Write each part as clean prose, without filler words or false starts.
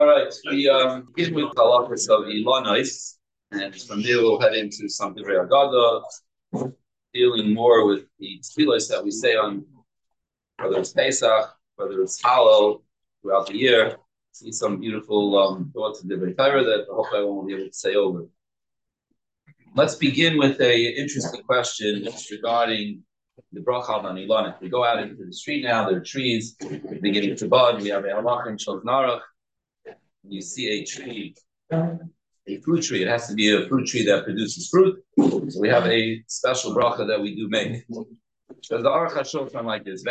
All right, we begin with halachas of Ilonais, and from there we'll head into some Divrei Agada, dealing more with the tefillos that we say on whether it's Pesach, whether it's Hallel throughout the year. See some beautiful thoughts of Divrei Torah that I hope I won't be able to say over. Let's begin with a interesting question regarding the bracha on Ilonais. We go out into the street now. There are trees beginning to bud. We have a halachah in Shulchan Aruch. You see a tree, a fruit tree. It has to be a fruit tree that produces fruit. So we have a special bracha that we do make. So the Aruch HaShulchan like this.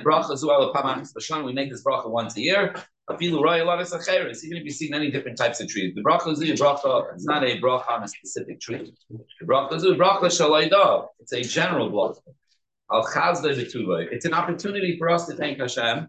We make this bracha once a year. Even if you see many different types of trees, the bracha is it's not a bracha on a specific tree. The bracha is bracha shalayda. It's a general bracha. Al chazdei v'tuvay. It's an opportunity for us to thank Hashem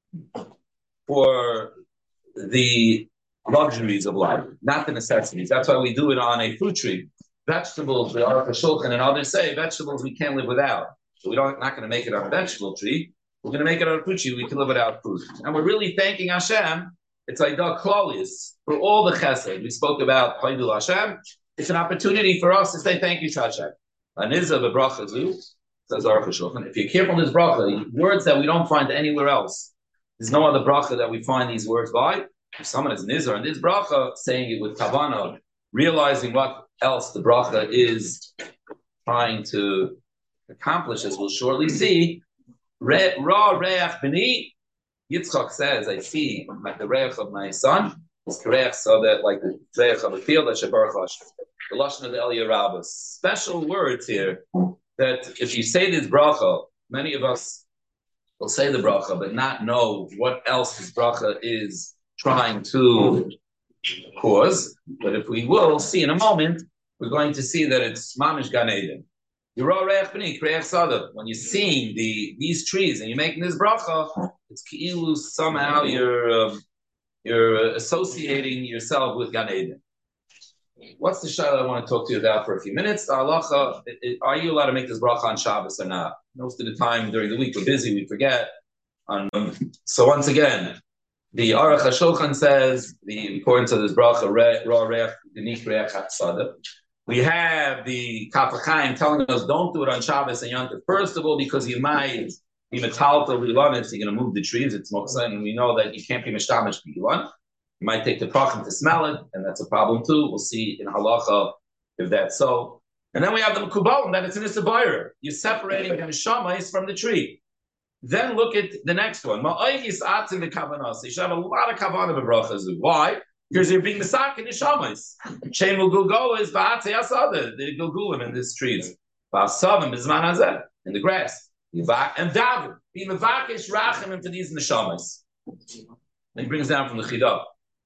for the luxuries of life, not the necessities. That's why we do it on a fruit tree. Vegetables, the Aruch HaShulchan and others say vegetables we can't live without. So we're not going to make it on a vegetable tree. We're going to make it on a fruit tree. We can live without fruit. And we're really thanking Hashem. It's like the Klolis for all the chesed. We spoke about Chaydul Hashem. It's an opportunity for us to say thank you to Hashem. Anizah b'bracha zu, says Aruch HaShulchan. If you're careful in this bracha, words that we don't find anywhere else. There's no other bracha that we find these words by. If someone is nizar in this bracha, saying it with kavanah, realizing what else the bracha is trying to accomplish, as we'll shortly see. Ra reach b'ni, Yitzchak says, I see like the reach of my son. It's reach, so that like the reich of the field, that shebarach Hashem. The lashon of the Eliyah Rabbah. Special words here that if you say this bracha, many of us will say the bracha, but not know what else this bracha is trying to cause. But if we will see in a moment, we're going to see that it's mamish gan eden. When you're seeing these trees and you're making this bracha, it's ki'ilu somehow you're associating yourself with gan eden. What's the shayla I want to talk to you about for a few minutes? The halacha, are you allowed to make this bracha on Shabbos or not? Most of the time during the week we're busy, we forget. So once again, the Aruch HaShulchan says, according to this bracha, we have the Kaf HaChaim telling us don't do it on Shabbos and Yom Tov. First of all, because you might be metaltal lilanis, you're going to move the trees. It's moksa, and we know that you can't be mishtamish b'ilan. You might take the prachim to smell it, and that's a problem too. We'll see in halacha if that's so. And then we have the mekubalim that it's an isabayr. You're separating the neshamas from the tree. Then look at the next one. You should have a lot of kavanah b'brachas. Why? Because you're being misak in the shamas. Shein gulgul is ba'atzei asada. The gulgulim in these trees. Ba'asavim b'zman hazeh in the grass. And daven. Be mevakish rachim for these neshamas. He brings down from the chidah.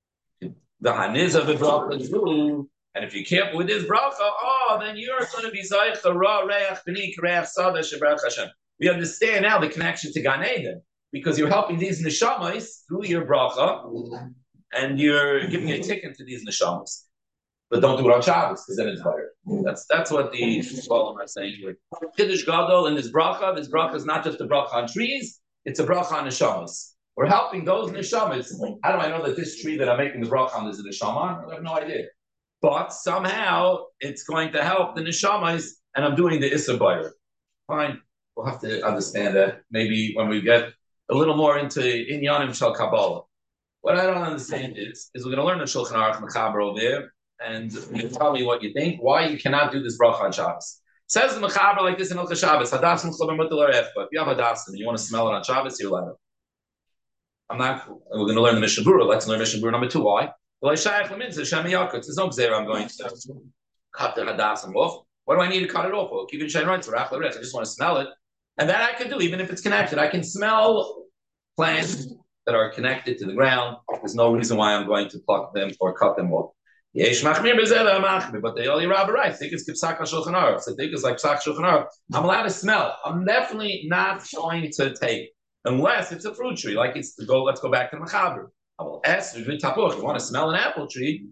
The hanizah b'brachas. And if you're careful with this bracha, then you're going to be zayich the ra reach b'ni kreach sada shebarach Hashem. We understand now the connection to Gan Eden because you're helping these neshamas through your bracha, and you're giving a ticket to these neshamas. But don't do it on Shabbos because then it's higher. That's what the Shalom are saying here. Kiddush Gadol in this bracha is not just a bracha on trees; it's a bracha on neshamas. We're helping those neshamas. How do I know that this tree that I'm making the bracha on is a neshama? I have no idea. But somehow it's going to help the neshamas, and I'm doing the Issa Bayer. Fine. We'll have to understand that maybe when we get a little more into Inyanim Shal Kabbalah. What I don't understand is we're going to learn the Shulchan Aruch Mechaber over there, and you tell me what you think, why you cannot do this bracha on Shabbos. It says the Mechaber like this in Hilchos Shabbos, Hadas M'chaber Mutal Aref, but if you have Hadas and you want to smell it on Shabbos, you're allowed. We're going to learn the Mishnah Berurah. Let's learn Mishnah Berurah number 2. Why? Well, there's no gzera I'm going to cut the Hadas off. What do I need to cut it off for? Keep it shine right, I just want to smell it. And that I can do, even if it's connected. I can smell plants that are connected to the ground. There's no reason why I'm going to pluck them or cut them off. But the Eliyah Rabbah writes, think it's Kipsak HaShulchan Aruch. So think it's like Psak Shulchan Aruch. I'm allowed to smell. I'm definitely not going to take, unless it's a fruit tree. Like let's go back to the Mechaber. You want to smell an apple tree?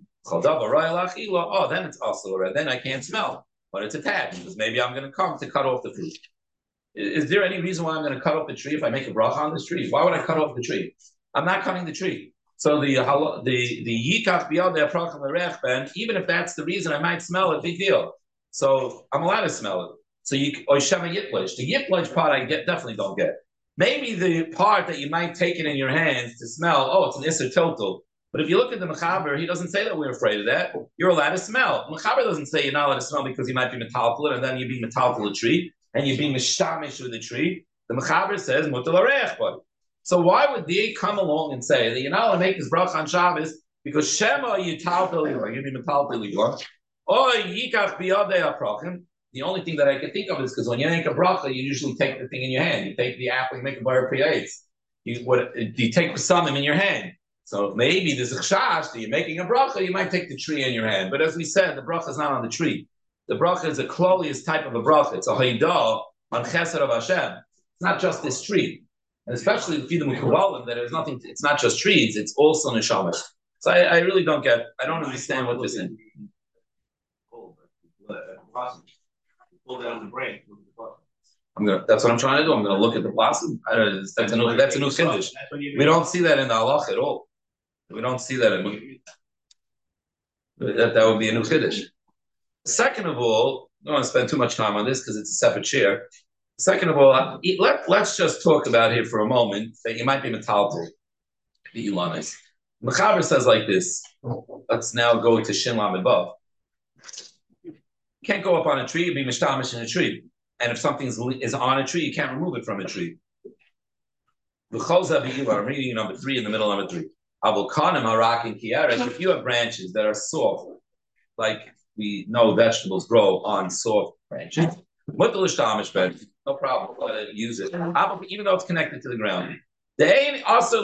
Then it's also red. Then I can't smell. But it's attached because maybe I'm going to come to cut off the fruit. Is there any reason why I'm going to cut off the tree if I make a bracha on this tree? Why would I cut off the tree? I'm not cutting the tree. So the yikach biyadei aprachim l'rechben, even if that's the reason I might smell it, big deal. So I'm allowed to smell it. So or shema yitlish. The yitlish part I definitely don't get. Maybe the part that you might take it in your hands to smell, oh, it's an Isser Tiltul. But if you look at the Mechaber, he doesn't say that we're afraid of that. You're allowed to smell. Mechaber doesn't say you're not allowed to smell because you might be metaltal, and then you be metaltal a tree, and you're being mishamish with the tree. The Mechaber says, mutal areach, buddy. So why would they come along and say that you're not allowed to make this bracha on Shabbos because Shema yitaltal ligor, you be metaltal ligor, or yikach biyadei aprachim. The only thing that I can think of is because when you make a bracha, you usually take the thing in your hand. You take the apple, you make a bar priyates. You take the summon in your hand. So maybe there's a chash that you're making a bracha, you might take the tree in your hand. But as we said, the bracha is not on the tree. The bracha is a klolius type of a bracha. It's a haidah on chesed of Hashem. It's not just this tree. And especially the Fidim Kubalim, that there's nothing, it's not just trees, it's also neshamas. So I really don't understand what this is. Pull down the brain. That's what I'm trying to do. I'm gonna look at the blossom. That's a new chiddush. We don't see that in the halach at all. We don't see that in that would be a new chiddush. Second of all, I don't want to spend too much time on this because it's a separate share. Second of all, let's just talk about here for a moment that you might be metaltal, the Ilanis. Mechaber says like this. Let's now go to Shin Lamed Vav. You can't go up on a tree and be mishtamish in a tree. And if something is on a tree, you can't remove it from a tree. I'm reading number 3 in the middle of number 3. If you have branches that are soft, like we know vegetables grow on soft branches, no problem, let it use it. Even though it's connected to the ground. There's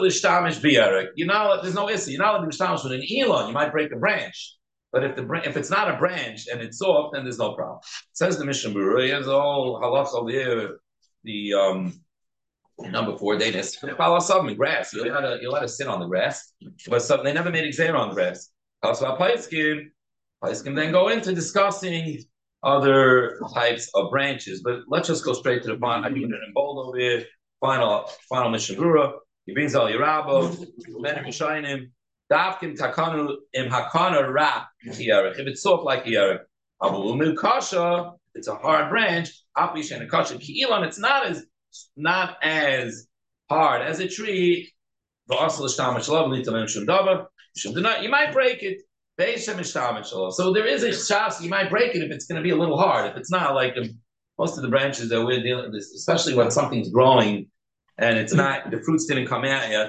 no issue. You're not allowed to be with an elon, you might break a branch. But if it's not a branch and it's soft, then there's no problem. It says the Mishnah Berurah, he has a whole halacha over here, the number 4, Danis, grass. You're allowed to sit on the grass, but they never made exer on the grass. Paiskim then go into discussing other types of branches, but let's just go straight to the point. I put it in bold over here. Final Mishnah Berurah. He brings all Yerabo, men Rishayim. Davkim takanu im hakana ra hiyarech. If it's soft like hiyarech, avulumil kasha, it's a hard branch. Apish and a kasha ki'ilan, it's not as hard as a tree. You might break it. So there is a shas, you might break it if it's going to be a little hard. If it's not like most of the branches that we're dealing with, especially when something's growing and it's not, the fruits didn't come out yet.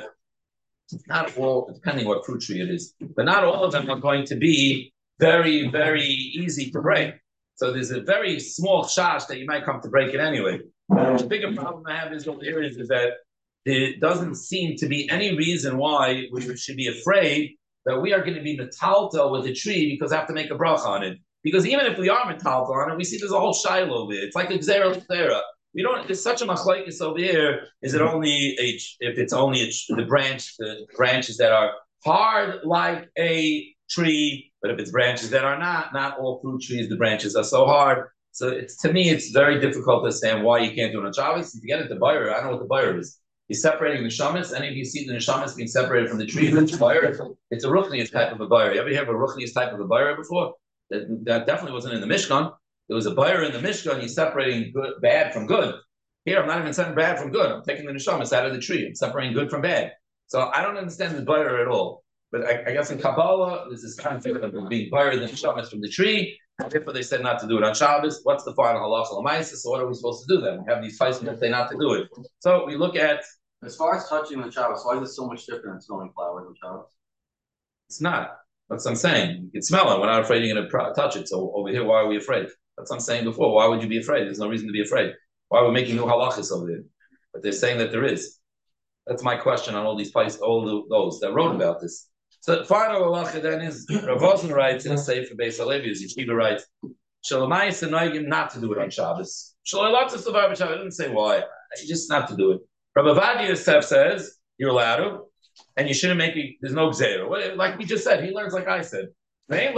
Not all, depending what fruit tree it is, but not all of them are going to be very, very easy to break. So there's a very small shash that you might come to break it anyway. The bigger problem I have is over here is that there doesn't seem to be any reason why we should be afraid that we are going to be metaltal with a tree because I have to make a bracha on it. Because even if we are metaltal on it, we see there's a whole shiloh over it. It's like a xera. We don't. There's such a machlekes over here. Is it only if it's only the branches that are hard like a tree, but if it's branches that are not all fruit trees, the branches are so hard. So to me, it's very difficult to understand why you can't do it on Shabbos. If you get it to Bayer, I don't know what the Bayer is. He's separating the neshamas. Any of you see the neshamas being separated from the tree? It's a ruchnius type of a Bayer. You ever hear of a ruchnius type of a Bayer before? That definitely wasn't in the Mishkan. There was a buyer in the Mishkan, he's separating bad from good. Here, I'm not even saying bad from good. I'm taking the neshamas out of the tree. I'm separating good from bad. So I don't understand the buyer at all. But I guess in Kabbalah, there's this concept of being buyer the neshamas from the tree. Therefore, they said not to do it on Shabbos. What's the final halacha l'maisa? So what are we supposed to do then? We have these fights that say not to do it. So we look at... As far as touching the Shabbos, why is it so much different than smelling flowers on Shabbos? It's not. That's what I'm saying. You can smell it. We're not afraid you're going to touch it. So over here, why are we afraid? That's what I'm saying before. Why would you be afraid? There's no reason to be afraid. Why are we making new halachas over there? But they're saying that there is. That's my question on all these places, those that wrote about this. So the final halacha then is, Rav Ozen writes in a Sefer Beis Halevi, as Yeshiva writes, Shalamayis and Noigim not to do it on Shabbos. Shalamayis to survive on Shabbos. I didn't say why. Just not to do it. Rabbi Ovadia Yosef says, you're allowed to, and you shouldn't make it, there's no gzeira. Like we just said, he learns like I said. Why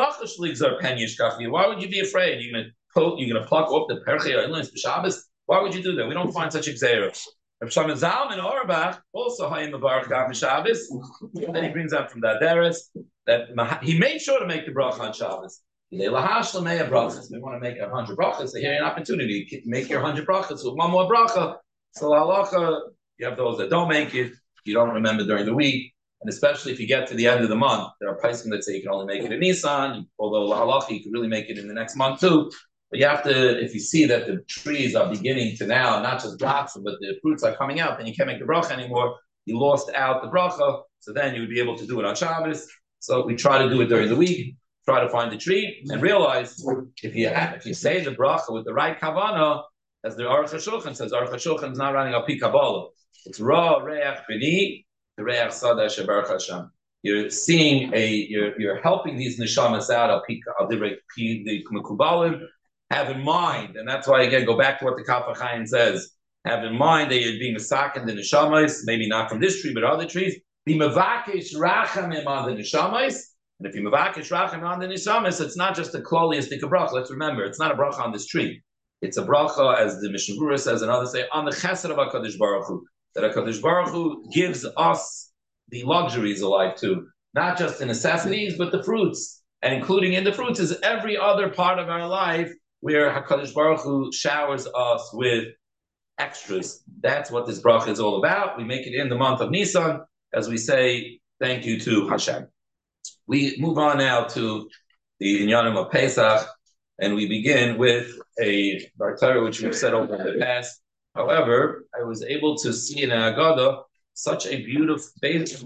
would you be afraid? You're gonna pluck off the perchei or for Shabbos? Why would you do that? We don't find such a gzeira. Rav Shlomo Zalman Auerbach also Hayim Mevarach Gav Shabbos. Then he brings up from Daderes that he made sure to make the bracha on Shabbos. We want to make 100 brachas. So here's an opportunity. Make your 100 brachas with one more bracha. So halacha, you have those that don't make it. You don't remember during the week. And especially if you get to the end of the month, there are poskim that say you can only make it in Nisan, although halacha, you can really make it in the next month too. But you have to, if you see that the trees are beginning to now, not just blossom, but the fruits are coming out, then you can't make the bracha anymore. You lost out the bracha, so then you would be able to do it on Shabbos. So we try to do it during the week, try to find the tree, and realize if you say the bracha with the right kavanah, as the Aruch HaShulchan says, Aruch HaShulchan is not running a pi Kabbalah. It's ra reach b'ni, the reach sada shebaruch Hashem. You're seeing you're helping these neshamas out. Al the mekubalim. Have in mind, and that's why again go back to what the Kaf HaChaim says. Have in mind that you're being masakin the neshamas, maybe not from this tree but other trees. Be mevakish rachamim on the neshamas, and if you mevakish rachamim on the neshamas, it's not just a kloliistic bracha. Let's remember, it's not a bracha on this tree. It's a bracha, as the Mishnah Berurah says, and others say, on the chesed of HaKadosh Baruch Hu, that HaKadosh Baruch Hu gives us the luxuries of life too, not just the necessities, but the fruits, and including in the fruits is every other part of our life where HaKadosh Baruch Hu showers us with extras. That's what this bracha is all about. We make it in the month of Nisan, as we say, thank you to Hashem. We move on now to the Inyanim of Pesach, and we begin with a Bartara, which we've said over in the past. However, I was able to see in Agada such a beautiful, based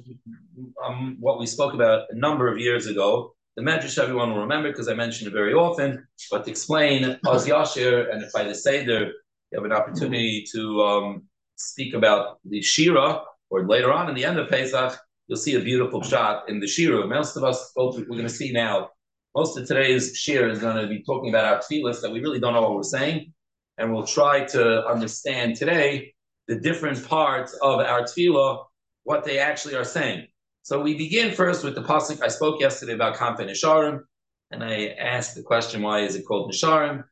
on what we spoke about a number of years ago. The Medrash everyone will remember because I mention it very often, but to explain Oz Yashir, and if by the Seder you have an opportunity to speak about the Shira, or later on in the end of Pesach, you'll see a beautiful shot in the Shira. Most of us, we're going to see now, most of today's Shira is going to be talking about our tefillas that we really don't know what we're saying, and we'll try to understand today the different parts of our tefillah, what they actually are saying. So we begin first with the pasuk. I spoke yesterday about Kamfei Nesharim, and I asked the question, why is it called Nesharim?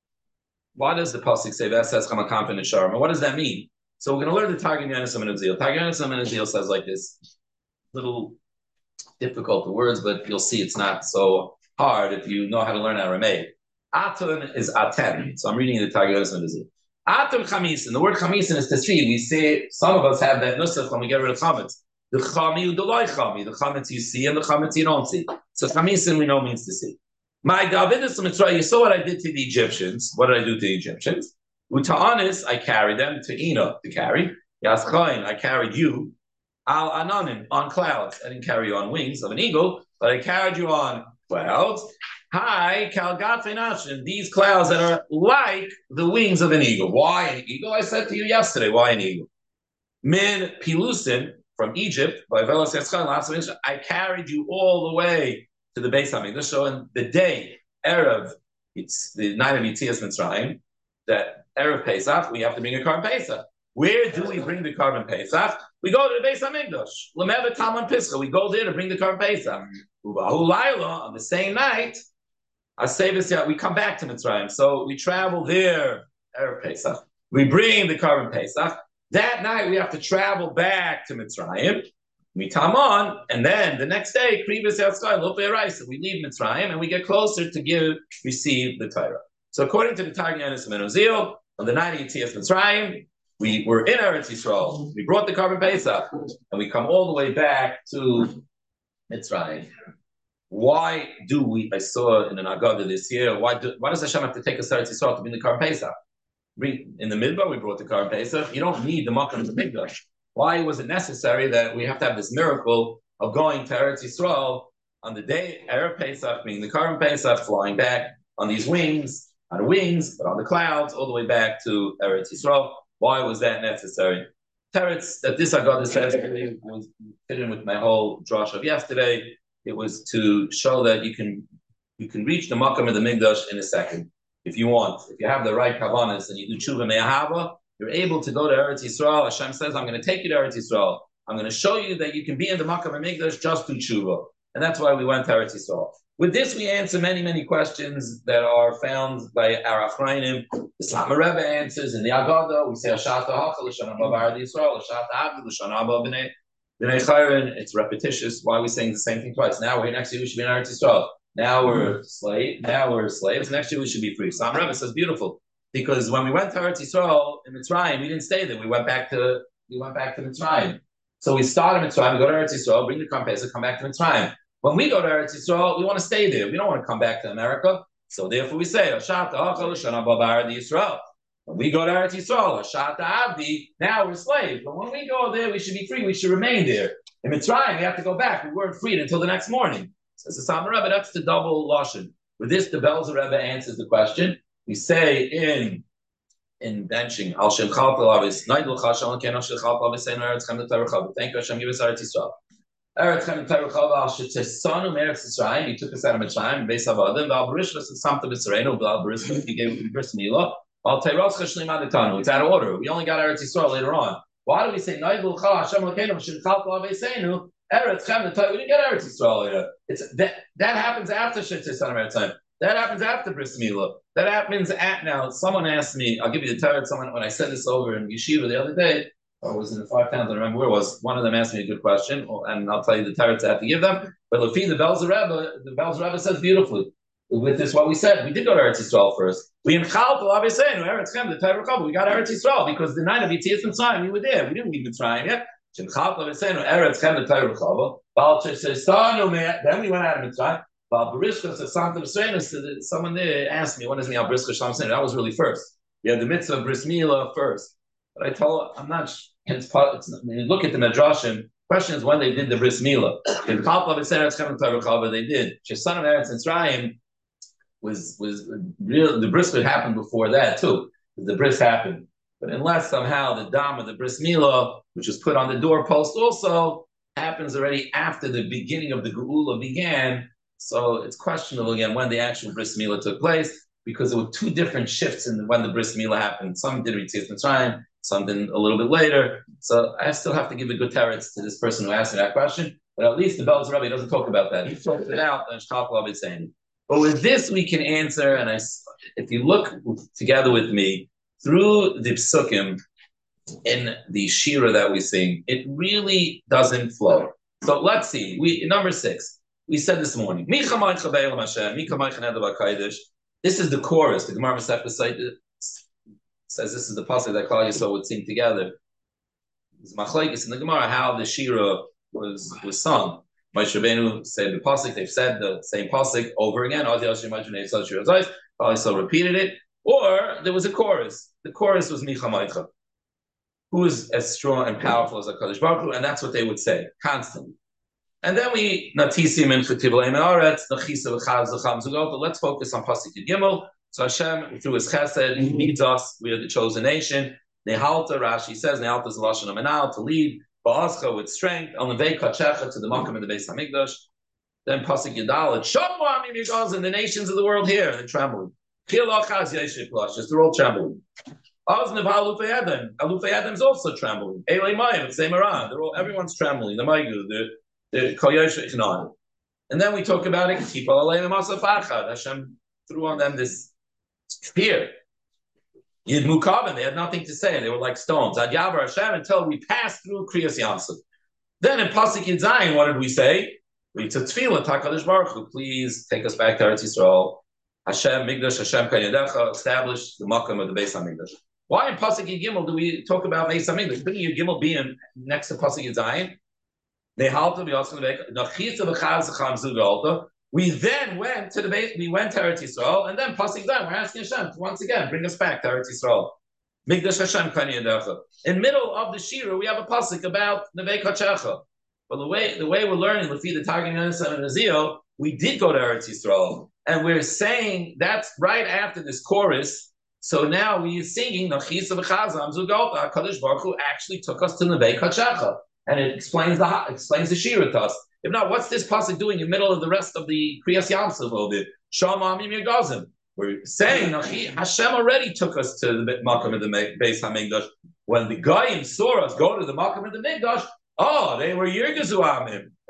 Why does the pasuk say V'eses Chama Kamfei Nesharim? And what does that mean? So we're going to learn the Targum Yonis and Azil. Targum Yonis and Azil says like this, little difficult the words, but you'll see it's not so hard if you know how to learn Aramaic. Atun is Aten. So I'm reading the Targum Yonis and Azil. Atun Chamisin. The word Chamisin is to see. We say some of us have that nusach when we get rid of chametz. The chami, the loy chami, the chametz you see and the chametz you don't see. So chamisin we know means to see. My David is Mitzrayim. You saw what I did to the Egyptians. What did I do to the Egyptians? Uta'anis, I carried them to Ina to carry. Yaschain, I carried you. Al Ananim, on clouds. I didn't carry you on wings of an eagle, but I carried you on clouds. Hi, Kalgat, these clouds that are like the wings of an eagle. Why an eagle? I said to you yesterday, why an eagle? Min Pilusin, from Egypt, by Velas Yaschan, I carried you all the way to the Beis HaMikdash. So in the day, Erev, it's the night of Yitzias Mitzrayim, that Erev Pesach, we have to bring a Karban Pesach. Where do we bring the Karban Pesach? We go to the Beis HaMikdash. L'mevet Talman Pischa. We go there to bring the Karban Pesach. Uvahu Laila, on the same night, we come back to Mitzrayim. So we travel there, Erev Pesach. We bring the Karban Pesach. That night we have to travel back to Mitzrayim. We come on, and then the next day, we leave Mitzrayim, and we get closer to receive the Torah. So according to the Targum Yonis and Ozil, on the night of Yitzias Mitzrayim, we were in Eretz Yisrael. We brought the Karban Pesach, and we come all the way back to Mitzrayim. Why do we? I saw in an Agada this year. Why does Hashem have to take us to Eretz Yisrael to bring the Karban Pesach? In the Midbar, we brought the Karban Pesach. You don't need the Makkah of the Mikdash. Why was it necessary that we have to have this miracle of going to Eretz Yisrael on the day Erev Pesach, being the Karban Pesach, flying back on these wings, not the wings, but on the clouds, all the way back to Eretz Yisrael? Why was that necessary? Teretz that this Agada says was fit in with my whole drash of yesterday. It was to show that you can reach the Makkah of the Mikdash in a second. If you want, if you have the right kavanas and you do tshuva me'ahava, you're able to go to Eretz Yisrael. Hashem says, I'm going to take you to Eretz Yisrael. I'm going to show you that you can be in the Makkah HaMikdash just through tshuva. and that's why we went to Eretz Yisrael. With this, we answer many, many questions that are found by our Achrayim. The Slama Rebbe answers in the Agada. We say Ashata Hachal L'Shana Bavar Yisrael, Ashata Abdu L'Shana Abba B'nei Chayrin. It's repetitious. Why are we saying the same thing twice? Now we're here, next year we should be in Eretz Yisrael. Now we're slaves. Next year we should be free. Slama Rebbe says beautiful, because when we went to Eretz Yisrael in Mitzrayim, we didn't stay there. We went back to Mitzrayim. So we start in Mitzrayim, we go to Eretz Yisrael, bring the Korban Pesach, come back to Mitzrayim. When we go to Eretz Yisrael, we want to stay there. We don't want to come back to America. So therefore we say, Ashata Hachal L'Shana Bavar Yisrael. When we go to Eretz Yisrael, Ashata Abdi, now we're slaves. But when we go there, we should be free. We should remain there. In Mitzrayim, we have to go back. We weren't freed until the next morning. Says the Slama Rebbe, that's the double lashon. With this, the Belzer Rebbe answers the question. We say in benching, Al Shem Chalpel Avis, Naidul Chashal Ken Al Shem Chalpel Avis, Saying Eretz Chem L'Tayr. Thank you, Hashem, give us Eretz Yisrael. Eretz Chem L'Tayr Al Shetzanu Eretz Yisrael. He took us out of Mitzrayim, Beis Havadim. Val Barishlas and Samta B'Sreinu. Val Barishlas, he gave it Bris Milah. Al Teiros Chashlim Adetanu. It's out of order. We only got Eretz Yisrael later on. Why do we say Naidul Chal Hashem L'Keinu Shem Chalpel Avis Sayinu? Eretz Chem L'Tayr. We didn't get Eretz Yisrael later. It's that happens after Shetzanu Eretz Chem. That happens after Bris Milah. That happens now. Someone asked me, I'll give you the teretz. Someone, when I said this over in Yeshiva the other day, or it was in the 5 towns, I don't remember where it was. One of them asked me a good question, and I'll tell you the teretz I have to give them. But Lefi, the Belzer Rebbe says beautifully. With this, what we said, we did go to Eretz Yisrael first. We in Chalpel, obviously, Eretz Chem, the Torah Chava, we got Eretz Yisrael because the night of Yitzias Mitzrayim, we were there. We didn't leave Mitzrayim yet. Eretz Chem, the Torah Chava. Then we went out of Mitzrayim. Someone there asked me, what is the Al Briska Shalom saying? That was really first. You have the mitzvah of Bris Milah first. But I told I'm not, when you look at the Midrashim, question is when they did the Bris Milah. In Chalpel of Eretz coming to Torah, they did. Son of Eretz Mitzrayim was real. The bris would happen before that too. The bris happened. But unless somehow the dam of the Bris Milah, which was put on the doorpost also, happens already after the beginning of the Geula began. So it's questionable again when the actual Bris Milah took place, because there were 2 different shifts in when the Bris Milah happened. Some did Yitzias Mitzrayim, some did a little bit later. So I still have to give a good teretz to this person who asked me that question. But at least the Belzer Rebbe doesn't talk about that. He talks it out, and Shkapel is saying. But with this, we can answer, and if you look together with me through the psukim in the shira that we sing, it really doesn't flow. So let's see. Number 6. We said this morning, this is the chorus. The Gemara Masech B'Sayt says this is the pasuk that Klal Yisrael would sing together. It's machlekes in the Gemara how the shira was sung. Moshe Rabbeinu said the pasuk. They've said the same pasuk over again. Klal Yisrael repeated it, or there was a chorus. The chorus was Micha Ma'itcha, who is as strong and powerful as HaKadosh Baruch Hu, and that's what they would say constantly. And then we natisim in Chativ Leim Aretz, Nachisa V'Chav Zacham Zugot. But let's focus on Pasuk Gimel. So Hashem, through His Chesed, He leads us. We are the chosen nation. Nehalta, Rashi says, Nehalta is the lashon of Menal, to lead. Ba'azcha with strength. El Nevei Kachecha to the Makam in the Beis Hamikdash. Then Pasuk Yadalet, Shamu Amim Yigaz, and the nations of the world here, and they're trembling. Chilachaz Yeshik Lash, they're all trembling. Oznav Alufei Adam. Alufei Adam is also trembling. Elei Mayim, it's Seimaran. Everyone's trembling. The Maigu, and then we talk about it. Hashem threw on them this fear. Yid Mukabin, they had nothing to say. They were like stones. Ad Yavar Hashem, until we passed through Kriyas Yamsuf. Then in Pasuk Yud Zayin, what did we say? We took tefillah, HaKadosh Baruch Hu, please take us back to Eretz Yisrael. Hashem Migdash, Hashem Kanyadecha, establish the Makam of the Beis Hamikdash. Why in Pasuk Yud Gimel do we talk about Beis Hamikdash? Shouldn't Yud Gimel be next to Pasuk Yud Zayin? We then went to the base. We went to Eretz Yisrael, and then Pasuk Zayin, we're asking Hashem to once again bring us back to Eretz Yisrael. Migdash Hashem Kanyadecha. In middle of the shira, we have a pasuk about Nevei Kachecha. But the way we're learning, Lefi the Targum Yonasan and Azio, we did go to Eretz Yisrael, and we're saying that's right after this chorus. So now we're singing Nachisa V'Chazam Zugalta. Kadosh Baruch Hu actually took us to Nevei Kachecha. And it explains the shira to us. If not, what's this pasuk doing in the middle of the rest of the Kriyas Yamsuf of it? Shama Amim Yagazim. We're saying Hashem already took us to the Makam of the Beis Hamikdash. When the Goyim saw us go to the Makam of the Mikdash, they were Yirgazu Amim.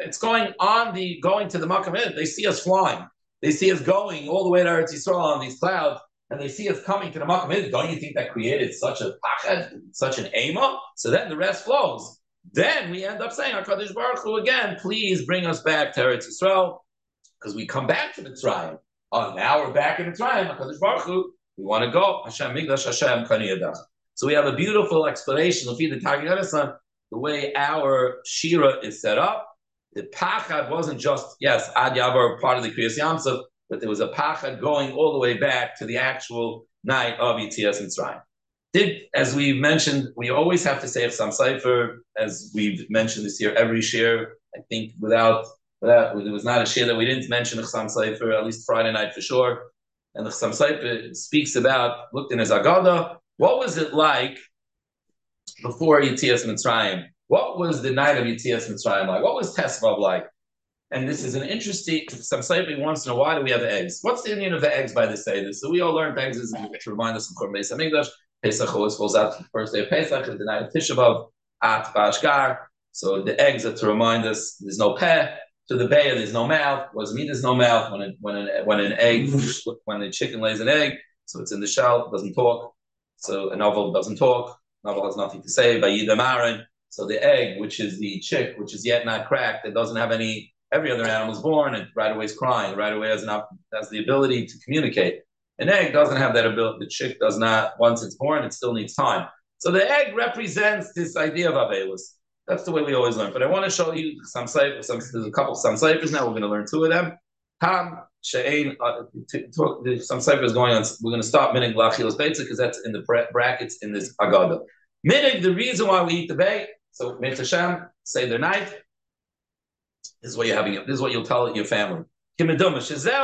It's going to the Makkah. They see us flying. They see us going all the way to Eretz Yisrael on these clouds, and they see us coming to the Makkah. Don't you think that created such a pachad, such an ema? So then the rest flows. Then we end up saying, HaKadosh Baruch Hu again, please bring us back to Eretz Yisrael, because we come back to Mitzrayim. Oh, now we're back in Mitzrayim. HaKadosh Baruch Hu, we want to go. Hashem Migdash Hashem Kaniyadach. So we have a beautiful explanation of the Tagi the way our Shira is set up. The Pachad wasn't just, yes, Ad Yavar, part of the Kriyas Yamsuf, but there was a Pachad going all the way back to the actual night of Yitzias Mitzrayim. As we mentioned, we always have to say Chasam Sofer, as we've mentioned this year, every share. I think without there was not a share that we didn't mention Chasam Sofer, at least Friday night for sure. And the Chasam Sofer speaks about, looked in his Agada, what was it like before Yitzias Mitzrayim? What was the night of Yitzias Mitzrayim like? What was Tesvav like? And this is an interesting, Chasam Sofer wants to know, why do we have eggs? What's the union of the eggs by the Seder? So we all learned eggs to remind us of Korban Beis HaMikdash. Pesach always falls out the first day of Pesach, and the night of Tisha B'Av, At Bashgar. So the eggs are to remind us there's no peh. To the bear, there's no mouth. What does it mean there's no mouth? When the chicken lays an egg, so it's in the shell, doesn't talk. So an oval doesn't talk. An oval has nothing to say. Vayidam Aaron. So the egg, which is the chick, which is yet not cracked, it doesn't have any. Every other animal is born and right away is crying. Right away has the ability to communicate. An egg doesn't have that ability. The chick does not. Once it's born, it still needs time. So the egg represents this idea of Avelus. That's the way we always learn. But I want to show you there's a couple of Chasam Sofers now. We're going to learn two of them. Some Sofer is going on. We're going to stop minig lachilas beitza because that's in the brackets in this Agada. Minig, the reason why we eat the bay. So Mitzvah Hashem, say their night. This is what you're having. This is what you'll tell your family. Even in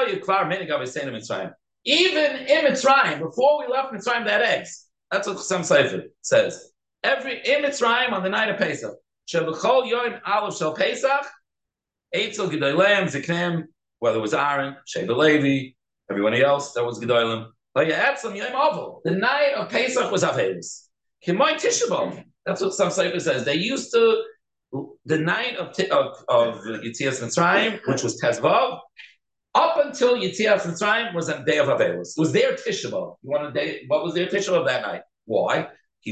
Mitzrayim, before we left Mitzrayim, they had eggs. That's what Chasam Sofer says. In Mitzrayim on the night of Pesach, Shebechol Yom Aleph Shel Pesach, Eitzel Gedolim Ziknem, whether it was Aaron, Sheba Levi, everybody else that was Gedolim. The night of Pesach was Avelis. Kimoy Tisha B'Av. That's what Chasam Sofer says. They used to the night of Yitzias Mitzrayim, which was Tezvav, up until Yitzias Mitzrayim was a day of Avelis. It was their Tisha B'Av. What was their Tisha B'Av that night? Why?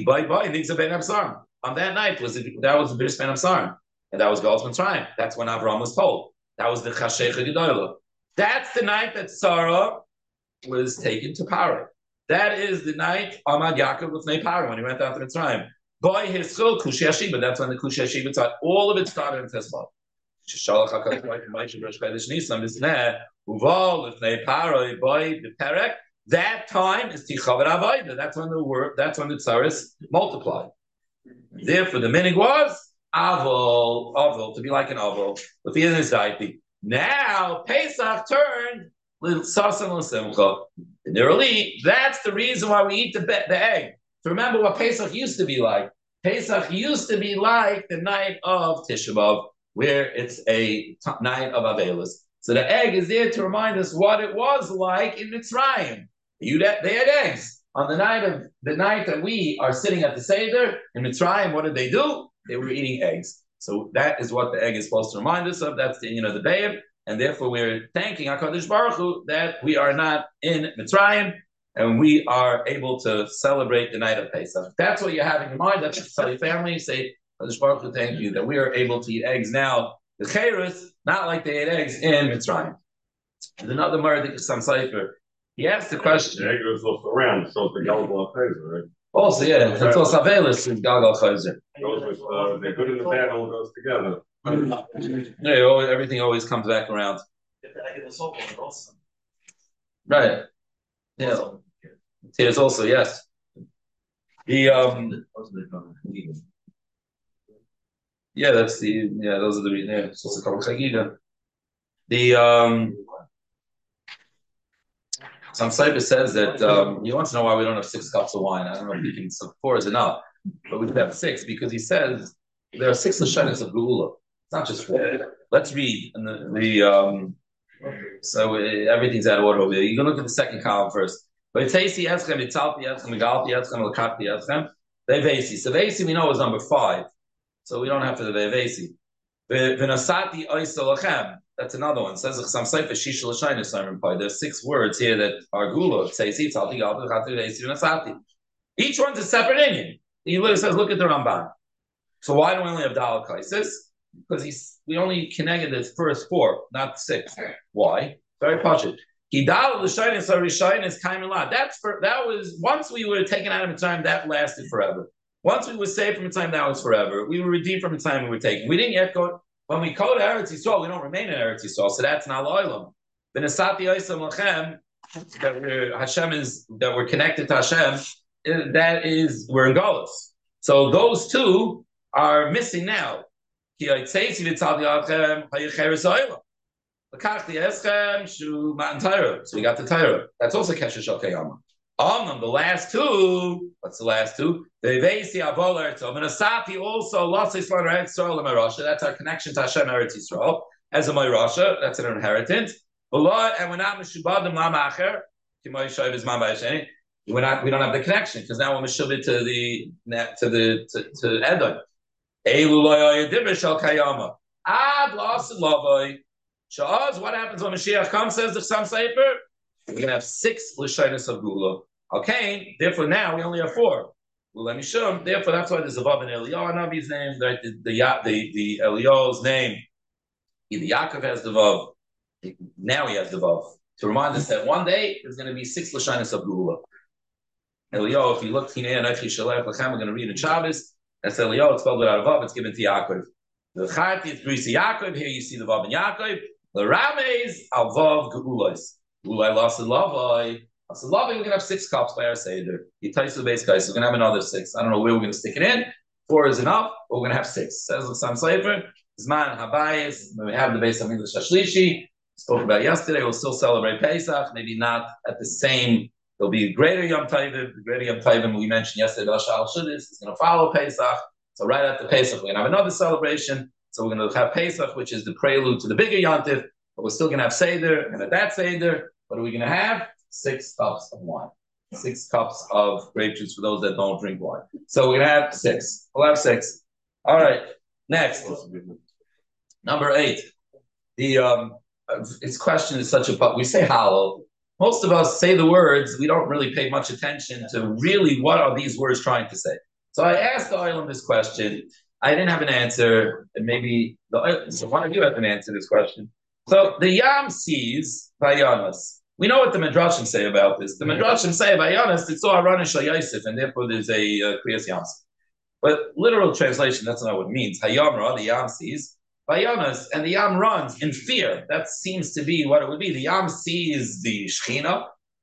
On that night that was the Bris Ben Absarim, and that was Galus Mitzrayim. That's when Avraham was told. That was the Chashecha Gedolah. That's the night that Sarah was taken to Paro. That is the night Amad Yaakov Lefnei Paro when he went out to Mitzrayim. Boy, his chil Kushi Hashiva. That's when the Kushi Hashiva started. All of it started in Tesvav. Shalach Hakadosh Baruch Hu Moshe Rosh Chodesh Nisan Bisneh Uval Lefnei Paro Boy Beperek. That time is Tichavar Avodah. That's when the tzaris multiplied. Therefore, the minig was avol, to be like an avol. Now Pesach turned sasan l'simcha. That's the reason why we eat the egg. To remember what Pesach used to be like. Pesach used to be like the night of Tisha B'Av, where it's a night of Avelis. So the egg is there to remind us what it was like in Mitzrayim. They had eggs on the night that we are sitting at the Seder in Mitzrayim. What did they do? They were eating eggs. So that is what the egg is supposed to remind us of. That's the Bayim, and therefore we're thanking HaKadosh Baruch Hu that we are not in Mitzrayim and we are able to celebrate the night of Pesach. That's what you're having in mind. That's what you tell your family. Say, HaKadosh Baruch Hu, thank you that we are able to eat eggs now. The Cheirus, not like they ate eggs in Mitzrayim. There's another Murder Chasam Sofer. He asked the question. The egg is also around, so it's the Galgal Chayzer, right? Also, yeah, it's also Avelis in Galgal Chayzer. The good and the bad all goes together. Yeah, everything always comes back around. Right. Yeah. There's also, yes. Yeah, those are the reasons. Yeah, it's also called Chagiga. Some Sofer says that he wants to know why we don't have 6 cups of wine. I don't know if he thinks 4 is enough, but we could have 6 because he says there are 6 lashonos of Geula. It's not just 4. Let's read. So everything's out of order over here. You can look at the second column first. But it's Eisi Eschem, Itzalpi Eschem, Megalpi Eschem, Lekapti Eschem. Vevesi. So Vevesi we know is number 5. So we don't have to the Vevesi. V'nasati oisa lachem. That's another one. It says Chasam Sofer Shisha L'Shayna Simon Pai. There's 6 words here that are gula. Tzeisi, tzalti, galti, chati, veisi, v'nasati. Each one's a separate Indian. He literally says, look at the Ramban. So why do we only have Dalal Kaisis? Because we only connected the first 4, not 6. Why? Very poshut. Hidal l'shaynis harishaynis kaimelah. That was once we were taken out of Mitzrayim, that lasted forever. Once we were saved from Mitzrayim, that was forever. We were redeemed from Mitzrayim, we were taken. We didn't yet go. When we go to Eretz Yisrael, we don't remain in Eretz Yisrael, so that's not loylam. The Nesati Oisam Lachem, that we're connected to Hashem, we're in Golus. So those 2 are missing now. So we got the Torah. That's also Kesher Shal Kayama. The last 2, what's the last 2? Also, that's our connection to Hashem Eretz Yisrael. As a Mayrasha, that's an inheritance. And we're not we don't have the connection because now we're meshubit to Edom. What happens when Mashiach comes, says the Chasam Sofer? We're going to have 6 L'shaynos of Gula. Okay, therefore now we only have 4. Therefore that's why there's a Vav in Eliyahu Navi's name, right? The Eliyahu's name, either Yaakov has the Vav, now he has the Vav. To remind us that one day there's going to be 6 L'shaynos of Gula. Eliyahu, if you look, we're going to read in Shabbos. That's Eliyahu, it's spelled without a Vav, it's given to Yaakov. The Chati, it's Brisa Yaakov, here you see the Vav in Yaakov. The Rameis, Al Vav, Geulais. Geulai lost the Lavai. So Lavai, we're going to have 6 cups by our Seder. He takes the base guys, so we're going to have another 6. I don't know where we're going to stick it in. 4 is enough, but we're going to have 6. Says Chasam Sofer, Zman Habayis, when we have the base of English Hashlishi, spoke about yesterday, we'll still celebrate Pesach, maybe not at the same. There'll be a greater Yom Tovim. The greater Yom Tovim we mentioned yesterday, Rosh Hashanah is going to follow Pesach. So right after Pesach, we're going to have another celebration. So we're going to have Pesach, which is the prelude to the bigger Yom Tov. But we're still going to have Seder. And at that Seder, what are we going to have? 6 cups of wine. 6 cups of grape juice for those that don't drink wine. So we're going to have 6. We'll have 6. All right. Next. Number 8. Its question is such a... We say hollow. Most of us say the words, we don't really pay much attention to really what are these words trying to say. So I asked the Olam this question. I didn't have an answer, and maybe so one of you have an answer to this question. So the Yam sees Vayanas. We know what the Midrashim say about this. The Midrashim say Vayanas, it's all Aran and Shal Yosef, and therefore there's a Kriyas Yam. But literal translation, that's not what it means. Hayamra, the Yam sees Vayanas, and the Yam runs in fear. That seems to be what it would be. The Yam sees the Shechina.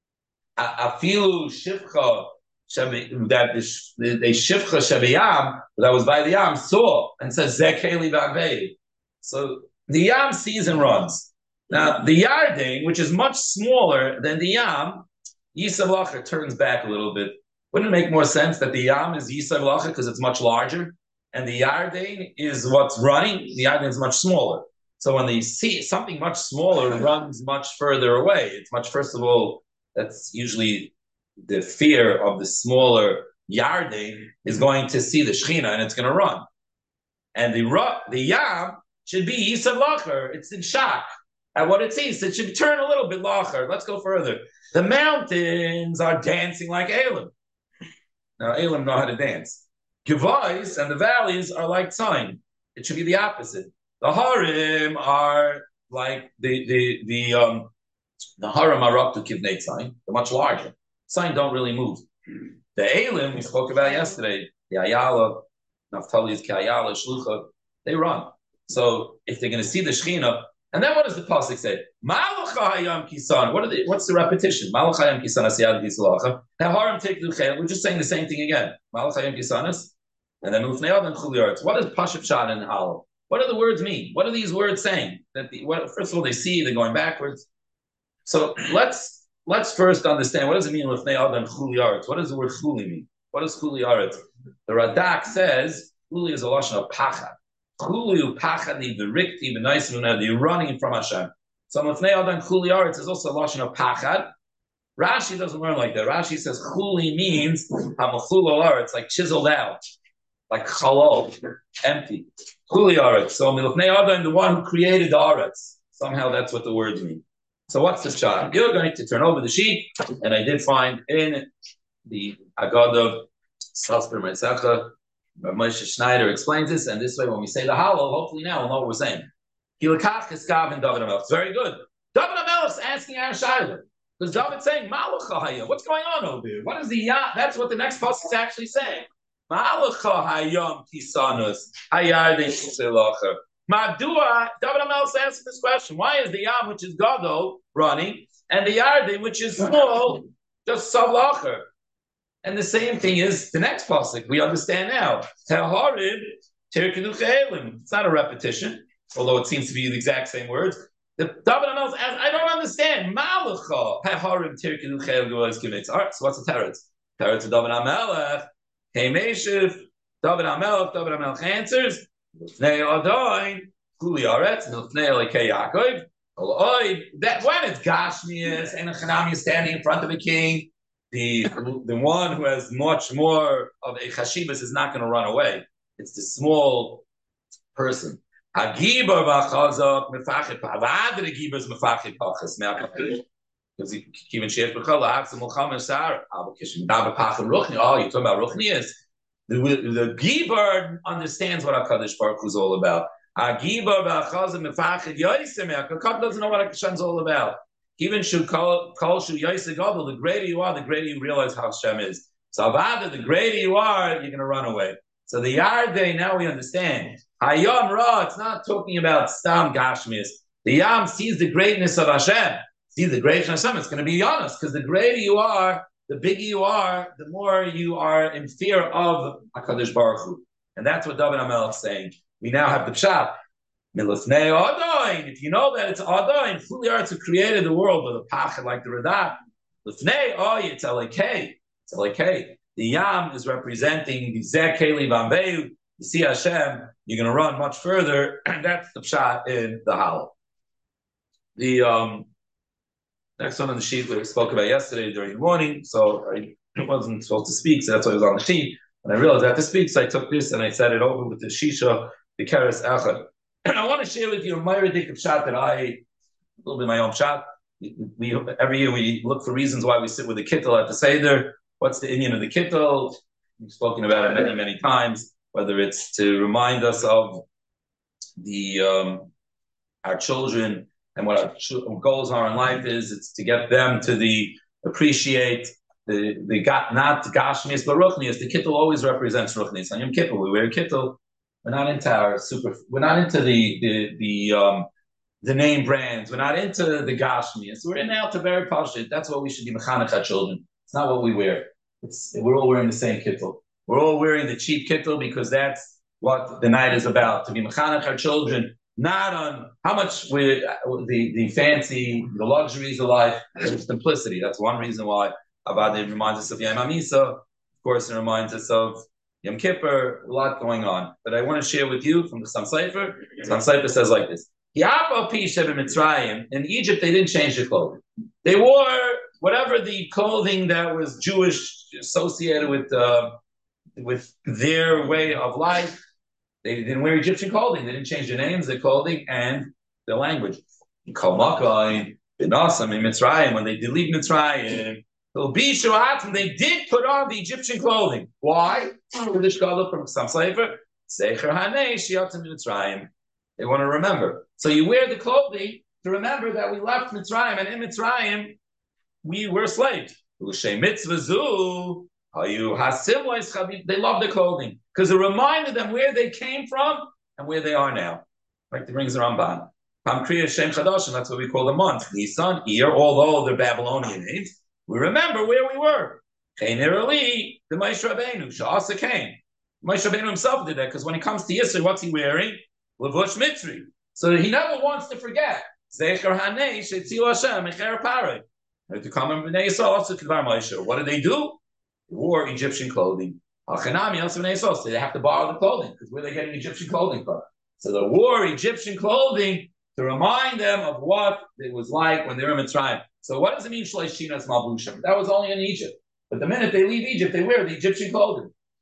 Afilu Shivcha, that the Shivcha Shabiyam, that was by the Yam, saw and says, Zekeli Vavei. So the Yam sees and runs. Now, the Yarden, which is much smaller than the Yam, Yisav Lacher turns back a little bit. Wouldn't it make more sense that the Yam is Yisav Lacher because it's much larger? And the Yarden is what's running. The Yarden is much smaller. So when they see something much smaller runs much further away, it's much, first of all, that's usually the fear of the smaller Yarden is going to see the Shechina and it's going to run. And the Yam should be Yisav Lacher. It's in shock at what it sees. It should turn a little bit Lacher. Let's go further. The mountains are dancing like Elim. Now, Elim know how to dance. Gevais and the valleys are like Tzayin. It should be the opposite. The Harim are like the Harim are up to Kivnei Tzayin. They're much larger. Tzayin don't really move. The Elim we spoke about yesterday, the Ayala, Naphtali is Ayala, Shlucha, they run. So if they're going to see the Shechina, and then what does the pasuk say? Malachayam kisan. What's the repetition? Malachayam kisan asiyad gislacha. Harim take the chayil. We're just saying the same thing again. Malachayam kisanas, and then mufneyad and chuliyarts. What does pashup shad and halal? What do the words mean? What are these words saying? First of all, they see they're going backwards. So let's first understand what does it mean mufneyad and chuliyarts. What does the word chuli mean? What does chuliyarts? The Radak says chuli is a lashon of pachad. Chulu pachadi v'rikti v'naisnuna. You're running from Hashem. So mafnei adan chuli aretz is also a lashon of pachad. Rashi doesn't learn like that. Rashi says chuli means hamachul aretz, like chiseled out. like chalol, empty. Kuli aretz. So milufnei adam, the one who created the aretz. Somehow that's what the words mean. So what's the shot? You're going to turn over the sheet, and I did find in the Agad of Salzburg Meisacha, Moshe Schneider explains this, and this way when we say the Hallel, hopefully now we'll know what we're saying. Hilakach Kiskav and David HaMelech. Very good. David HaMelech's asking our Shiloh. Because David's saying, Malachah, what's going on over here? What is the Yah? That's what the next pasuk is actually saying. Malachah hayom tisanus hayardei shelacher. Madua, David HaMelech asking this question. Why is the Yam, which is Gadol, running, and the Yarden, which is small, just savlacher? And the same thing is the next pasuk. We understand now. Teharid tirkinu che'elim. It's not a repetition, although it seems to be the exact same words. The David HaMelech asks, I don't understand. Malacha teharim tirkinu che'elim was given. All right, so what's the teretz? Teretz of David HaMelech. Hey Meshiv, David HaMelech answers. Lefnei Adain, Kuli Aretz, Lefnei Elekei Yaakov. That when it's Gashmias and a Chanami standing in front of a king, the one who has much more of a chashivas is not going to run away. It's the small person. Hagibar v'chazak mefachid pavad the gibar's mefachid pachas me'akapish because even sheyesh b'chol ha'aksim mulcham esar abakishim dabe pachim ruchni. Oh, you're talking about ruchnias. The gibar understands what Hakadosh Baruch Hu is all about. Hagibar v'chazak mefachid yoysim me'akapish doesn't know what Hashem is all about. Even shu kol shu yoysim gadol, the greater you are, the greater you realize how Hashem is. So avada, the greater you are, you're going to run away. So the Yardei, now we understand. Hayom Ra, it's not talking about Stam Gashmis. The Yam sees the greatness of Hashem. Sees the greatness of Hashem. It's going to be honest, because the greater you are, the bigger you are, the more you are in fear of HaKadosh Baruch Hu. And that's what David HaMelech is saying. We now have the Pshat. Milufnei Adain. If you know that it's Adain, fully arts who created the world with a pachet like the Radak. Milufnei Oy, it's Elekei. It's Elekei. The Yam is representing the Zeh Keli Vamveu. You see Hashem, you're going to run much further, and that's the pshat in the Hallel. The next one on the sheet we spoke about yesterday during the morning, so I wasn't supposed to speak, so that's why I was on the sheet. And I realized I had to speak, so I took this and I set it over with the Shisha, the Keres Echad. And I want to share with you a Mayradik of pshat that a little bit of my own pshat. Every year we look for reasons why we sit with the Kittel at the Seder. What's the Indian of the Kittel? We've spoken about it many, many times. Whether it's to remind us of the our children and what our goals are in life is, it's to get them to appreciate the not Gashmias but Ruchnias. The Kittel always represents Ruchnias. On Yom Kippur we wear a Kittel. We're not into we're not into the name brands. We're not into the Gashmias. We're in now to very pashut. That's what we should be mechanech our children. It's not what we wear. We're all wearing the same Kittel. We're all wearing the cheap kittel because that's what the night is about, to be mechanech our children, not on how much the fancy, the luxuries of life, simplicity. That's one reason why Avada reminds us of Yom HaMisa. Of course, it reminds us of Yom Kippur, a lot going on. But I want to share with you from the Chassam Sofer. Chassam Sofer says like this. In Egypt, they didn't change their clothing. They wore whatever the clothing that was Jewish associated with their way of life. They didn't wear Egyptian clothing. They didn't change their names, their clothing, and their language. In Kalmaka, in Asam, in Mitzrayim, when they did leave Mitzrayim, they did put on the Egyptian clothing. Why? From some slaver. They want to remember. So you wear the clothing to remember that we left Mitzrayim, and in Mitzrayim, we were slaves. They love the clothing because it reminded them where they came from and where they are now. Like the rings the Ramban. Pamkriya Shem Chadash, and that's what we call the month. Nisan, Iyar, although they're Babylonian names, we remember where we were. The Moshe Rabbeinu, Sha'asa came. Moshe Rabbeinu himself did that because when it comes to Yisro, what's he wearing? Levush Mitzri. So he never wants to forget. Zecher Hanei Shetziu Hashem Echer Parei. To come and Bnei Yisrael also Kidvar Moshe. What did they do? They wore Egyptian clothing. Al-Chanami also Bnei Yisrael. So they have to borrow the clothing because where are they getting Egyptian clothing from? So they wore Egyptian clothing to remind them of what it was like when they were in Mitzrayim. So what does it mean Shleish Shinas Malbushim? That was only in Egypt. But the minute they leave Egypt, they wear the Egyptian clothing.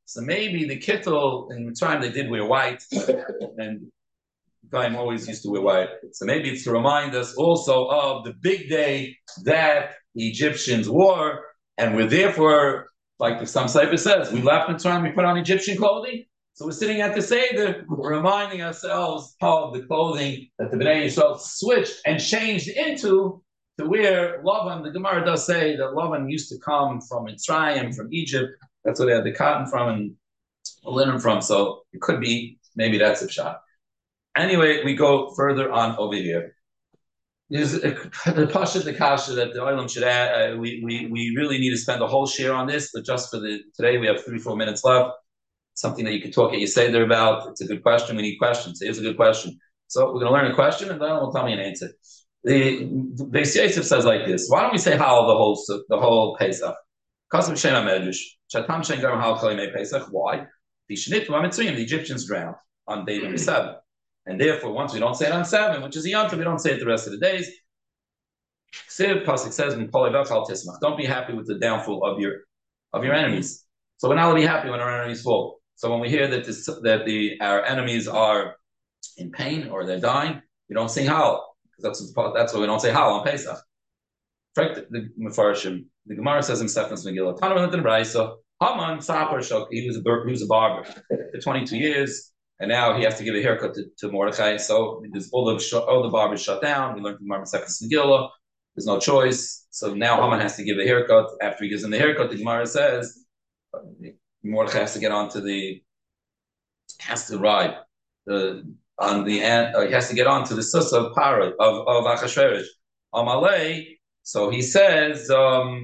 So maybe the kittel in the time they did wear white, and Chaim always used to wear white. So maybe it's to remind us also of the big day that the Egyptians wore, and we're therefore, like some Sefer says, we left in time, we put on Egyptian clothing. So we're sitting at the Seder, reminding ourselves of the clothing that the Bnei Yisrael switched and changed into to wear. Lavan, the Gemara does say that Lavan used to come from Mitzrayim, from Egypt. That's where they had the cotton from and the linen from. So it could be, maybe that's a shot. Anyway, we go further on over here. There's the Pasha the Kasha that the Olam should add. We really need to spend a whole share on this, but just for today, we have 3-4 minutes left. Something that you can talk at your Seder about. It's a good question. We need questions. Here's a good question. So we're going to learn a question, and then will tell me an answer. The Beis Yosef says like this: why don't we say Hal the whole Pesach? Kasav Shema Medrash. Shatam Shen Garam Hal Kol Yemei Pesach. Why? The Egyptians drowned on day number 7. And therefore, once we don't say it on 7, which is a Yom, we don't say it the rest of the days. Siv Pasuk says, don't be happy with the downfall of your enemies. So we're not going to be happy when our enemies fall. So when we hear that our enemies are in pain or they're dying, we don't sing Hal. Because that's why we don't say Hal on Pesach. The Mefarshim, the Gemara says in Stephan's Megillah, Haman he was a barber for 22 years. And now he has to give a haircut to Mordechai. So all the barbers shut down. We learned from Gemara Second Megillah. There's no choice. So now Haman has to give a haircut. After he gives him the haircut, the Gemara says Mordechai has to get has to ride on the end. He has to get onto the susa of Parah of Achashverosh. Amalei. So he says. So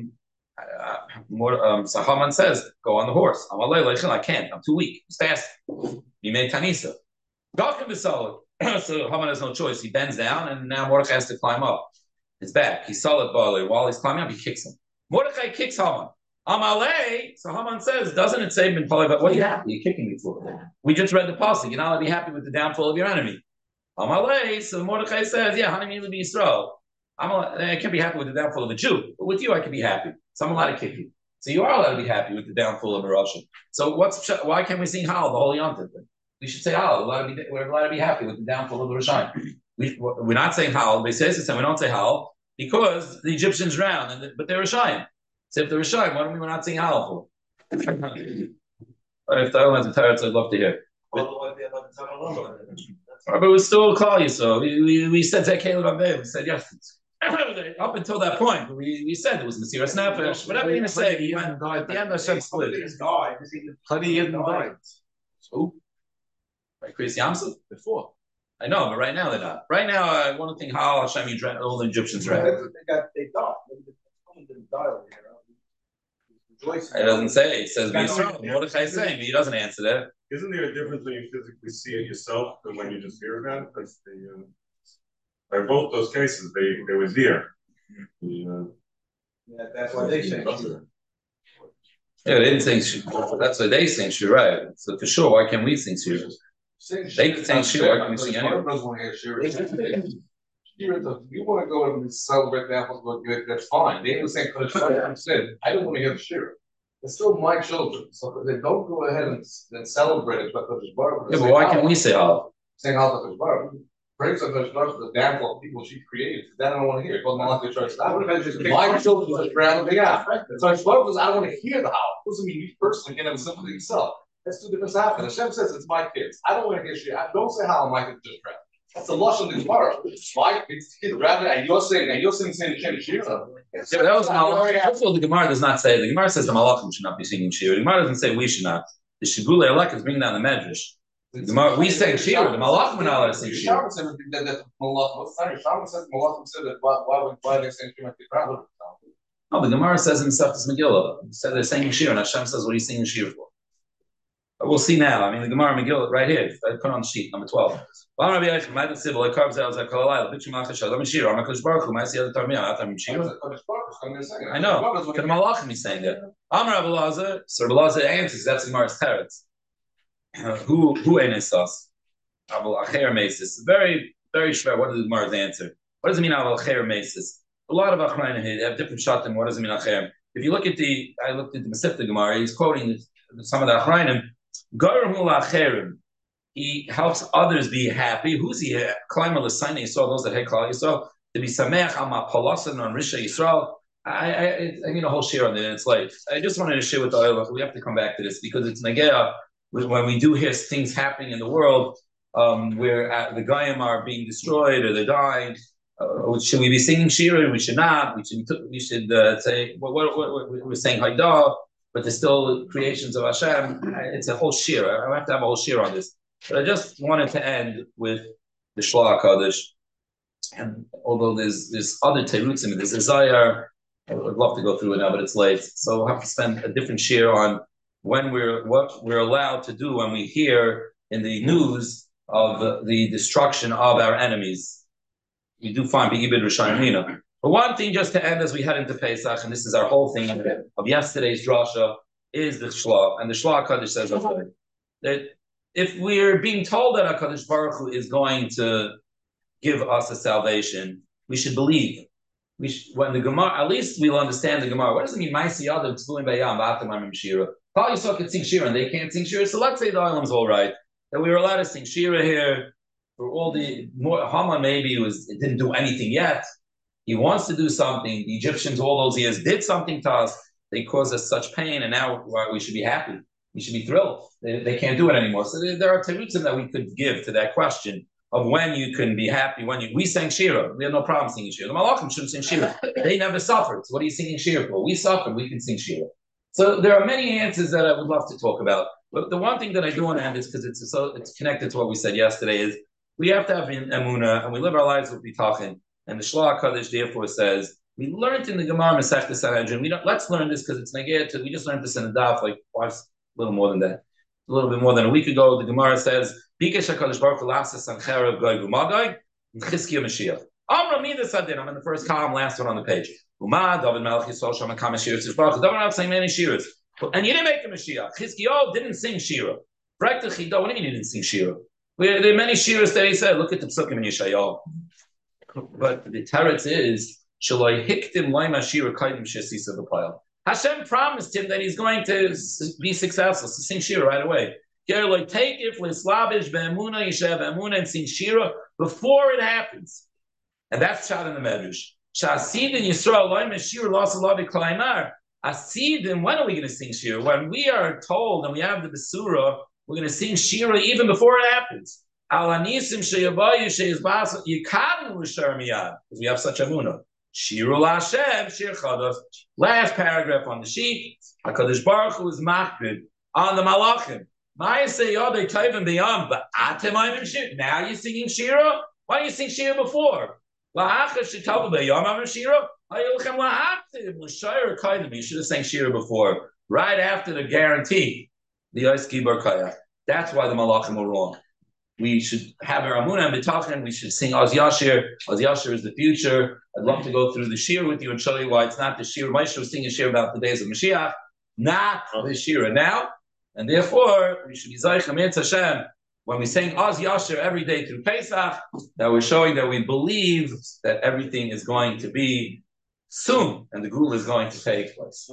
Haman says, "Go on the horse." Amalei, I can't. I'm too weak. It's fast. He made Tanisa. So Haman has no choice. He bends down, and now Mordechai has to climb up his back. He's solid Bali. While he's climbing up, he kicks him. Mordechai kicks Haman. Amalei. So Haman says, doesn't it say in Pali, but what are you happy? You're kicking me for? We just read the pasuk. You're not allowed to be happy with the downfall of your enemy. Amalei. So Mordechai says, yeah, Hani Mili Yisrael. I can't be happy with the downfall of a Jew, but with you, I can be happy. So I'm allowed to kick you. So you are allowed to be happy with the downfall of a Russian. So why can't we sing Hal the whole Yontif? We should say Hal. We're allowed to be happy with the downfall of the Rishayim. We're not saying Hal. We don't say Hal because the Egyptians drowned, but they're Rishayim. So if they're Rishayim, why don't we not sing Hal for? If the Olam has a teretz, I'd love to hear. But we still call you so. We said take Caleb on there. We said yes. Up until that point, we said it was Mesiras Nefesh. Whatever you're going to say, at the end, Hashem split. Plenty didn't die. Who? Right, Chris Yamsuf? Before. I know, but right now they're not. Right now, I want to think how Hashem you drowned all the Egyptians drowned. They died. They didn't die over here. It doesn't say. It says Yisrael. Mordechai is saying, but he doesn't answer that. Isn't there a difference when you physically see it yourself than when you just hear about it? Because in both those cases, they were there. Yeah, that's why they say. Yeah, they didn't sing Shir. That's why they sing Shir, right? So for sure, why can't we sing Shir? They can sing Shir. Why can't we sing anyway? You want to go and celebrate the apples look good, that's fine. They ain't saying I said, I don't want to hear the Shir. It's still my children, so they don't go ahead and celebrate it. But why can't we say Hal? Saying Hal to Bar. Praise of the downfall of people she created. That I don't want to hear. Well, not like they my children was drowned. Yeah. So I don't want to hear the Hal. Doesn't mean you personally can have something yourself. That's two different happenings. Hashem says it's my kids. I don't want to hear shit. Don't say Hal. My kids just drowned. That's the lush of the Gemara. My kids rather, and you're saying the Shem Shira. Yeah, but that was Malach. First of all, the Gemara does not say. The Gemara says the Malachim should not be singing Shira. The Gemara doesn't say we should not. The Shibulei Elek is bringing down the Medrash. We say Shira. The Malachim are not allowed to sing Shira. Shaman said that Malachim. Shaman says Malachim said that why they saying Shema Tikra. No, the Gemara says in Seftas Megillah. It said they're singing Shira, and Hashem says, "What are you singing Shira for?" But we'll see now. I mean, the Gemara Megillah right here. I put on the sheet number 12. I know. To the Malachim he's saying that. Amar Abelazar, Sir Abelazar answers. That's the Gemara's teretz. Who ain't us? Abel Acher Mesis. Very, very short. What is the Gemara's answer? What does it mean Abel Acher Mesis? A lot of Achrayim have different shatim. What does it mean Acher? If you look at I looked at the Masifta Gemara. He's quoting some of the Achrayim, Garmu Lacherim, he helps others be happy. Who's he? Klaimer L'Saina Yisrael, those that had Klal Yisrael, to be Sameach Al Ma'Palasan on Risha Yisrael. I mean a whole share on it. It's like I just wanted to share with the oil. We have to come back to this because it's Nagea. When we do hear things happening in the world, where the Goyim are being destroyed or they're dying, should we be singing Shira? We should not. We should say we're saying Haidah, but there's still creations of Hashem. It's a whole Shira. I have to have a whole Shira on this. But I just wanted to end with the Shloah Kaddish. And although there's other terutzim, there's a Zayar. I would love to go through it now, but it's late. So we'll have to spend a different share on what we're allowed to do when we hear in the news of the destruction of our enemies. We do find Be'ibid Rishayimina. But one thing just to end as we head into Pesach, and this is our whole thing of yesterday's drasha, is the Shloah. And the Shloah Kaddish says that if we're being told that HaKadosh Baruch Hu is going to give us a salvation, we should believe. When the Gemara, at least we'll understand the Gemara. What does it mean? Ma'asi Adam Tzvuim Bayam V'Atam Shira. Klal Yisrael can sing Shira and they can't sing Shira. So let's say the Olam's all right that we were allowed to sing Shira here for all the more. Haman maybe it didn't do anything yet. He wants to do something. The Egyptians all those years did something to us. They caused us such pain, and now we should be happy. We should be thrilled. They can't do it anymore. So there are terutzim that we could give to that question of when you can be happy. We sang Shira. We have no problem singing Shira. The Malachim shouldn't sing Shira. They never suffered. So what are you singing Shira for? We suffered. We can sing Shira. So there are many answers that I would love to talk about. But the one thing that I do want to end is because it's connected to what we said yesterday is we have to have emunah and we live our lives with bitachon. And the Shloah Kaddish therefore says we learned in the Gemara Masechta Sanhedrin. Let's learn this because it's negated. We just learned this in the daf like a little more than that, a little bit more than a week ago. The Gemara says. Bikesh HaKadosh Baruch Hu Lasas Sancherev Goy V'Magoi Chizkiya Mashiach. Amra Midas Hadin. I'm in the first column, last one on the page. Uma David Melech Yisrael Shama Kama Shiras Yisrael. David Melech sang many shiras, and you didn't make a Mashiach. Chizkiya didn't sing shira. What do you mean you didn't sing shira? There are many shiras that he said. Look at the Psukim in Yeshayahu. But the teretz is Shaloi Hiktim Loima Shira Kaidim Shesisa V'Payal. Hashem promised him that he's going to be successful, to sing shira right away. Take it for Slavish Be'emuna, Yishav Be'emuna, and sing Shira before it happens. And that's shot in the Medrash. Shasidin Yisrael Loim Shira Los Alavi Klaimar. Asidin, when are we going to sing Shira? When we are told and we have the Besura, we're going to sing Shira even before it happens. Alanisim Sheyabayu Sheyizbas Yikadnu L'Shar Miyad. Because we have such Emuna. Shira L'Hashem, Shir Chados. Last paragraph on the sheet. HaKadosh Baruch Hu is Machbid on the Malachim. Now you're singing Shira? Why do you sing Shira before? You should have sang Shira before, right after the guarantee, the Yoski Bar Kaya. That's why the Malachim were wrong. We should have our Amunah and B'tachin. We should sing Oz Yashir. Oz Yashir is the future. I'd love to go through the Shira with you and show you why it's not the Shira. Moshe was singing Shira about the days of Mashiach, not the Shira now. And therefore, we should be Zaychem Yetz Hashem when we sing Oz Yasher every day through Pesach, that we're showing that we believe that everything is going to be soon and the Gula is going to take place.